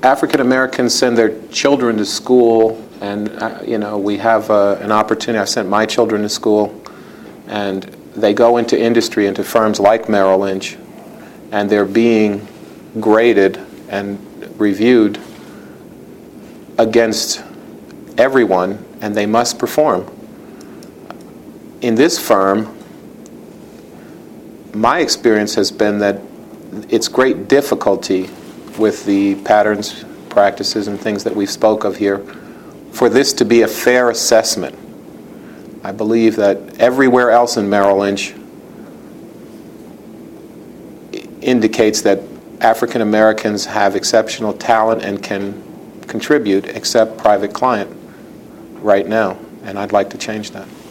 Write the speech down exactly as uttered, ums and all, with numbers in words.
African Americans send their children to school, and uh, you know, we have uh, an opportunity. I've sent my children to school, and they go into industry, into firms like Merrill Lynch, and they're being graded and reviewed against everyone, and they must perform. In this firm, my experience has been that it's great difficulty with the patterns, practices, and things that we spoke of here for this to be a fair assessment. I believe that everywhere else in Merrill Lynch indicates that African Americans have exceptional talent and can contribute, except private client right now, and I'd like to change that.